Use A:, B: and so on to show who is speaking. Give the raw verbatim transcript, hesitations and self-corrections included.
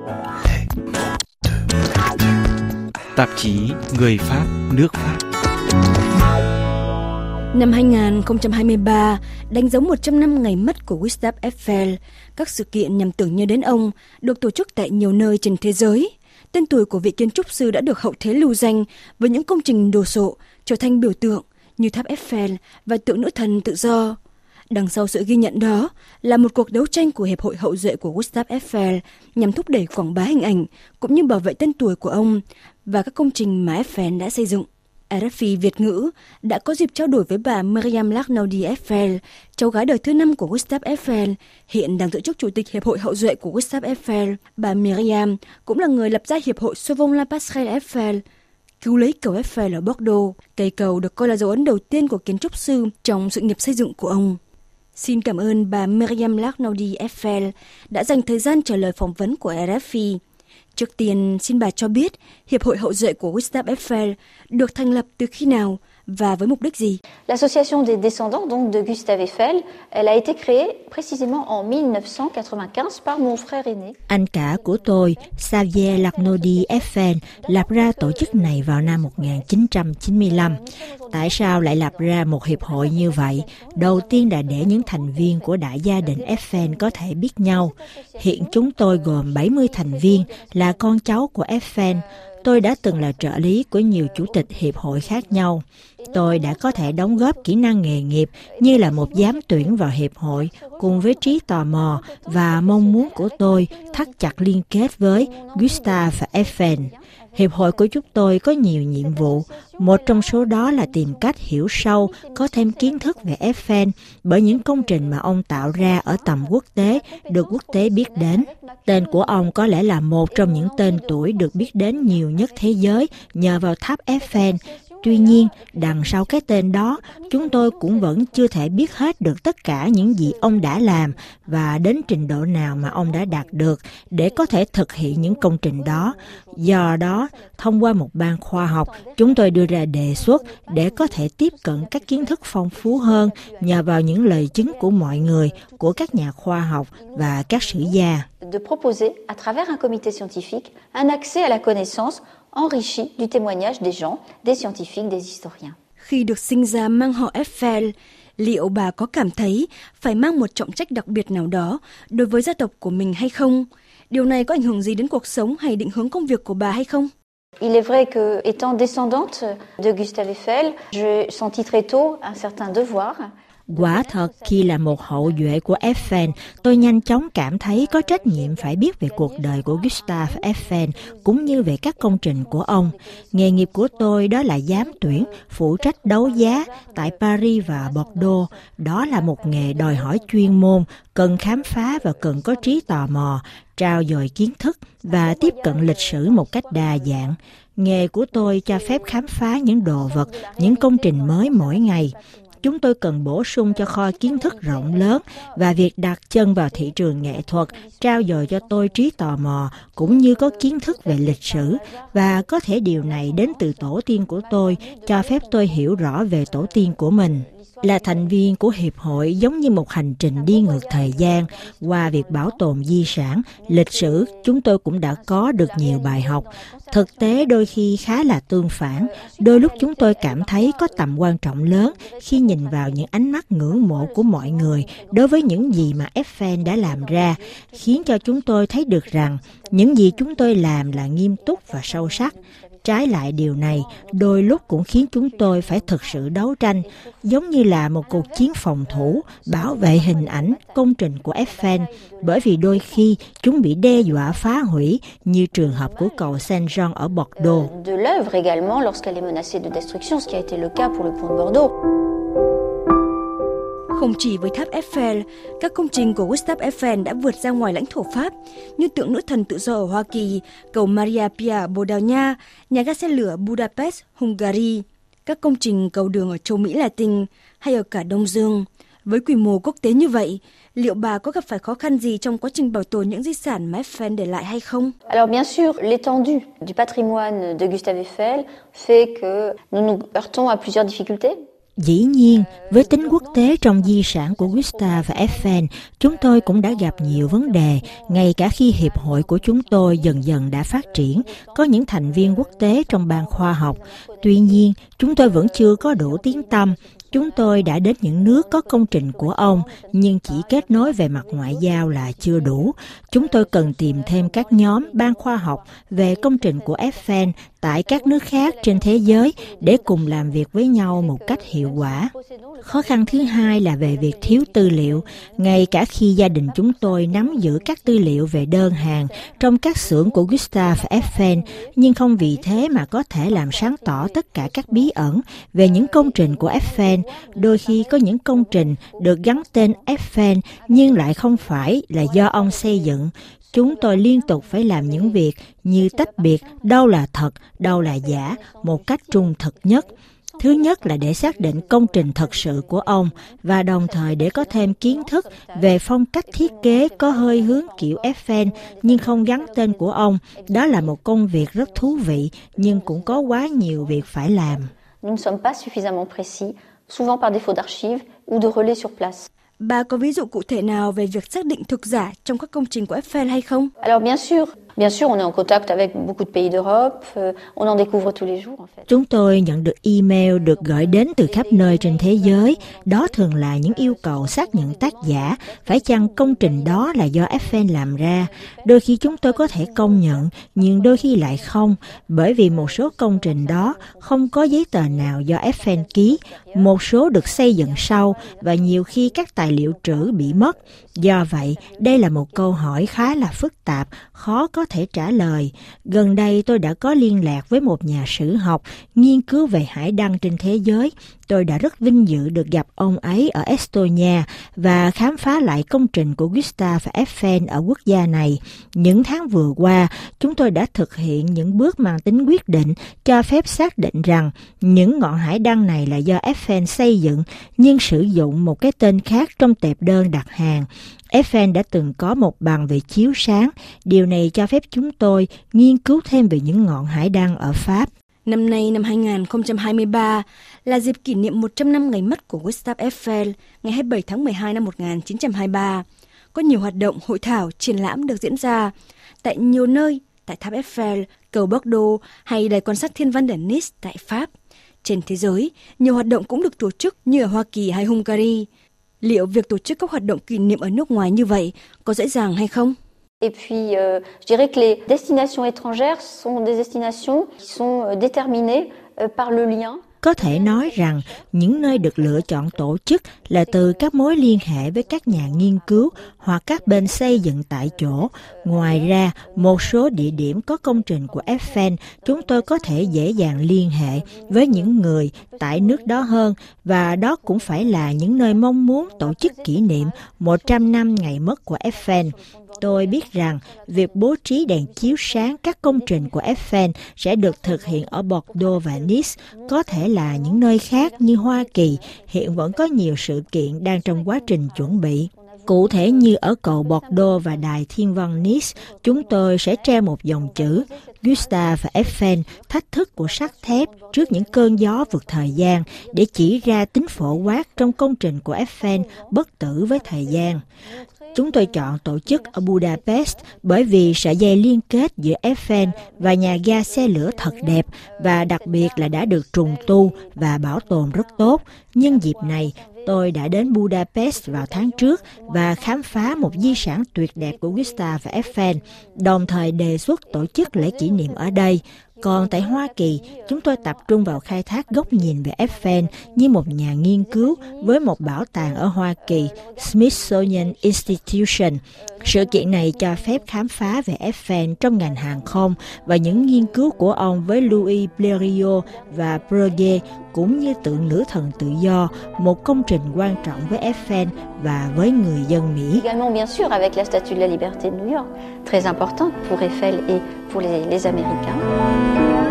A: Tạp chí Người Pháp, nước Pháp.
B: Năm hai không hai ba đánh dấu một trăm năm ngày mất của Gustave Eiffel. Các sự kiện nhằm tưởng nhớ đến ông được tổ chức tại nhiều nơi trên thế giới. Tên tuổi của vị kiến trúc sư đã được hậu thế lưu danh với những công trình đồ sộ trở thành biểu tượng như tháp Eiffel và tượng nữ thần tự do. Đằng sau sự ghi nhận đó là một cuộc đấu tranh của Hiệp hội hậu duệ của Gustave Eiffel nhằm thúc đẩy quảng bá hình ảnh cũng như bảo vệ tên tuổi của ông và các công trình mà Eiffel đã xây dựng. rờ ép i Việt ngữ đã có dịp trao đổi với bà Myriam Larnaudy Eiffel, cháu gái đời thứ năm của Gustave Eiffel, hiện đang giữ chức chủ tịch Hiệp hội hậu duệ của Gustave Eiffel. Bà Myriam cũng là người lập ra Hiệp hội Sauvons la Passerelle Eiffel, cứu lấy cầu Eiffel ở Bordeaux. Cây cầu được coi là dấu ấn đầu tiên của kiến trúc sư trong sự nghiệp xây dựng của ông. Xin cảm ơn bà Myriam Larnaudy Eiffel đã dành thời gian trả lời phỏng vấn của rờ ép i. Trước tiên, xin bà cho biết Hiệp hội hậu duệ của Gustave Eiffel được thành lập từ khi nào và với mục đích gì?
C: L'Association des descendants donc de Gustave Eiffel, elle a été créée précisément en mille neuf cent quatre-vingt-quinze par mon frère aîné.
D: Anh cả của tôi, Xavier Larnaudy Eiffel, lập ra tổ chức này vào năm một nghìn chín trăm chín mươi lăm. Tại sao lại lập ra một hiệp hội như vậy? Đầu tiên là để những thành viên của đại gia đình Eiffel có thể biết nhau. Hiện chúng tôi gồm bảy mươi thành viên là con cháu của Eiffel. Tôi đã từng là trợ lý của nhiều chủ tịch hiệp hội khác nhau. Tôi đã có thể đóng góp kỹ năng nghề nghiệp như là một giám tuyển vào hiệp hội cùng với trí tò mò và mong muốn của tôi thắt chặt liên kết với Gustave Eiffel. Hiệp hội của chúng tôi có nhiều nhiệm vụ, một trong số đó là tìm cách hiểu sâu, có thêm kiến thức về Eiffel bởi những công trình mà ông tạo ra ở tầm quốc tế được quốc tế biết đến. Tên của ông có lẽ là một trong những tên tuổi được biết đến nhiều nhất thế giới nhờ vào tháp Eiffel. Tuy nhiên, đằng sau cái tên đó, chúng tôi cũng vẫn chưa thể biết hết được tất cả những gì ông đã làm và đến trình độ nào mà ông đã đạt được để có thể thực hiện những công trình đó. Do đó, thông qua một ban khoa học, chúng tôi đưa ra đề xuất để có thể tiếp cận các kiến thức phong phú hơn nhờ vào những lời chứng của mọi người, của các nhà khoa học và các sử gia.
C: De proposer à travers un comité scientifique un accès à la connaissance enrichi du témoignage des gens, des scientifiques, des historiens.
B: Khi được sinh ra mang họ Eiffel, liệu bà có cảm thấy phải mang một trọng trách đặc biệt nào đó đối với gia tộc của mình hay không? Điều này có ảnh hưởng gì đến cuộc sống hay định hướng công việc của bà hay không?
C: Il est vrai que, étant descendante de Gustave Eiffel, je sentis très tôt un certain devoir.
D: Quả thật, khi là một hậu duệ của Eiffel, tôi nhanh chóng cảm thấy có trách nhiệm phải biết về cuộc đời của Gustave Eiffel cũng như về các công trình của ông. Nghề nghiệp của tôi đó là giám tuyển, phụ trách đấu giá tại Paris và Bordeaux. Đó là một nghề đòi hỏi chuyên môn, cần khám phá và cần có trí tò mò, trao dồi kiến thức và tiếp cận lịch sử một cách đa dạng. Nghề của tôi cho phép khám phá những đồ vật, những công trình mới mỗi ngày. Chúng tôi cần bổ sung cho kho kiến thức rộng lớn và việc đặt chân vào thị trường nghệ thuật trao dồi cho tôi trí tò mò cũng như có kiến thức về lịch sử, và có thể điều này đến từ tổ tiên của tôi, cho phép tôi hiểu rõ về tổ tiên của mình. Là thành viên của hiệp hội giống như một hành trình đi ngược thời gian. Qua việc bảo tồn di sản, lịch sử, chúng tôi cũng đã có được nhiều bài học. Thực tế đôi khi khá là tương phản. Đôi lúc chúng tôi cảm thấy có tầm quan trọng lớn khi nhìn vào những ánh mắt ngưỡng mộ của mọi người đối với những gì mà Eiffel đã làm ra, khiến cho chúng tôi thấy được rằng những gì chúng tôi làm là nghiêm túc và sâu sắc. Trái lại điều này, đôi lúc cũng khiến chúng tôi phải thực sự đấu tranh, giống như là một cuộc chiến phòng thủ, bảo vệ hình ảnh, công trình của Eiffel, bởi vì đôi khi chúng bị đe dọa phá hủy, như trường hợp của cầu Saint-Jean ở Bordeaux.
C: De l'œuvre également lorsqu'elle est menacée de destruction, ce qui a été le cas pour le pont de Bordeaux.
B: Không chỉ với tháp Eiffel, các công trình của Gustave Eiffel đã vượt ra ngoài lãnh thổ Pháp, như tượng nữ thần tự do ở Hoa Kỳ, cầu Maria Pia Bồ Đào Nha, nhà ga xe lửa Budapest, Hungary, các công trình cầu đường ở châu Mỹ Latin hay ở cả Đông Dương. Với quy mô quốc tế như vậy, liệu bà có gặp phải khó khăn gì trong quá trình bảo tồn những di sản mà Eiffel để lại hay không?
C: Alors bien sûr, l'étendue du patrimoine de Gustave Eiffel fait que nous nous heurtons à plusieurs difficultés.
D: Dĩ nhiên, với tính quốc tế trong di sản của Gustave Eiffel, chúng tôi cũng đã gặp nhiều vấn đề, ngay cả khi hiệp hội của chúng tôi dần dần đã phát triển, có những thành viên quốc tế trong ban khoa học. Tuy nhiên, chúng tôi vẫn chưa có đủ tiếng tăm. Chúng tôi đã đến những nước có công trình của ông, nhưng chỉ kết nối về mặt ngoại giao là chưa đủ. Chúng tôi cần tìm thêm các nhóm ban khoa học về công trình của Eiffel tại các nước khác trên thế giới để cùng làm việc với nhau một cách hiệu quả. Khó khăn thứ hai là về việc thiếu tư liệu. Ngay cả khi gia đình chúng tôi nắm giữ các tư liệu về đơn hàng trong các xưởng của Gustave Eiffel, nhưng không vì thế mà có thể làm sáng tỏ tất cả các bí ẩn về những công trình của Eiffel. Đôi khi có những công trình được gắn tên Eiffel nhưng lại không phải là do ông xây dựng. Chúng tôi liên tục phải làm những việc như tách biệt đâu là thật, đâu là giả, một cách trung thực nhất. Thứ nhất là để xác định công trình thật sự của ông và đồng thời để có thêm kiến thức về phong cách thiết kế có hơi hướng kiểu Eiffel nhưng không gắn tên của ông. Đó là một công việc rất thú vị nhưng cũng có quá nhiều việc phải làm.
C: Nous ne sommes pas suffisamment précis, souvent par défaut d'archives ou de relais sur place.
B: Bà có ví dụ cụ thể nào về việc xác định thực giả trong các công trình của Eiffel hay không?
C: Alors bien sûr, bien sûr on est en contact avec beaucoup de pays d'Europe, on en découvre tous les jours en fait.
D: Chúng tôi nhận được email được gửi đến từ khắp nơi trên thế giới. Đó thường là những yêu cầu xác nhận tác giả, phải chăng công trình đó là do Eiffel làm ra. Đôi khi chúng tôi có thể công nhận, nhưng đôi khi lại không, bởi vì một số công trình đó không có giấy tờ nào do Eiffel ký, một số được xây dựng sau và nhiều khi các tài liệu trữ bị mất. Do vậy, đây là một câu hỏi khá là phức tạp, khó có thể trả lời. Gần đây tôi đã có liên lạc với một nhà sử học nghiên cứu về hải đăng trên thế giới. Tôi đã rất vinh dự được gặp ông ấy ở Estonia và khám phá lại công trình của Gustave Eiffel ở quốc gia này. Những tháng vừa qua, chúng tôi đã thực hiện những bước mang tính quyết định cho phép xác định rằng những ngọn hải đăng này là do Eiffel xây dựng nhưng sử dụng một cái tên khác trong tệp đơn đặt hàng. Eiffel đã từng có một bằng về chiếu sáng. Điều này cho phép chúng tôi nghiên cứu thêm về những ngọn hải đăng ở Pháp.
B: Năm nay, năm hai không hai ba, là dịp kỷ niệm một trăm năm ngày mất của Gustave Eiffel, ngày hai mươi bảy tháng mười hai năm một nghìn chín trăm hai mươi ba. Có nhiều hoạt động, hội thảo, triển lãm được diễn ra tại nhiều nơi, tại tháp Eiffel, cầu Bordeaux hay đài quan sát thiên văn ở Nice tại Pháp. Trên thế giới, nhiều hoạt động cũng được tổ chức như ở Hoa Kỳ hay Hungary. Liệu việc tổ chức các hoạt động kỷ niệm ở nước ngoài như vậy có dễ dàng hay không?
C: Et puis, euh, je dirais que les destinations étrangères sont des destinations qui sont euh, déterminées euh, par le lien.
D: Có thể nói rằng những nơi được lựa chọn tổ chức là từ các mối liên hệ với các nhà nghiên cứu hoặc các bên xây dựng tại chỗ. Ngoài ra, một số địa điểm có công trình của Eiffel, chúng tôi có thể dễ dàng liên hệ với những người tại nước đó hơn, và đó cũng phải là những nơi mong muốn tổ chức kỷ niệm một trăm năm ngày mất của Eiffel. Tôi biết rằng việc bố trí đèn chiếu sáng các công trình của Eiffel sẽ được thực hiện ở Bordeaux và Nice. Có thể là những nơi khác như Hoa Kỳ hiện vẫn có nhiều sự kiện đang trong quá trình chuẩn bị. Cụ thể như ở cầu Bordeaux và đài thiên văn Nice, chúng tôi sẽ treo một dòng chữ Gustave Eiffel, thách thức của sắt thép trước những cơn gió vượt thời gian, để chỉ ra tính phổ quát trong công trình của Eiffel bất tử với thời gian. Chúng tôi chọn tổ chức ở Budapest bởi vì sợi dây liên kết giữa Eiffel và nhà ga xe lửa thật đẹp, và đặc biệt là đã được trùng tu và bảo tồn rất tốt. Nhân dịp này, tôi đã đến Budapest vào tháng trước và khám phá một di sản tuyệt đẹp của Gustave Eiffel, đồng thời đề xuất tổ chức lễ kỷ niệm ở đây. Còn tại Hoa Kỳ, chúng tôi tập trung vào khai thác góc nhìn về Eiffel như một nhà nghiên cứu với một bảo tàng ở Hoa Kỳ, Smithsonian Institution. Sự kiện này cho phép khám phá về Eiffel trong ngành hàng không và những nghiên cứu của ông với Louis Blériot và Breguet, cũng như tượng nữ thần tự do, một công trình quan trọng với Eiffel và với người dân Mỹ.
C: Également, bien sûr, avec la Statue de la Liberté de New York, très importante pour Eiffel et pour les, les Américains.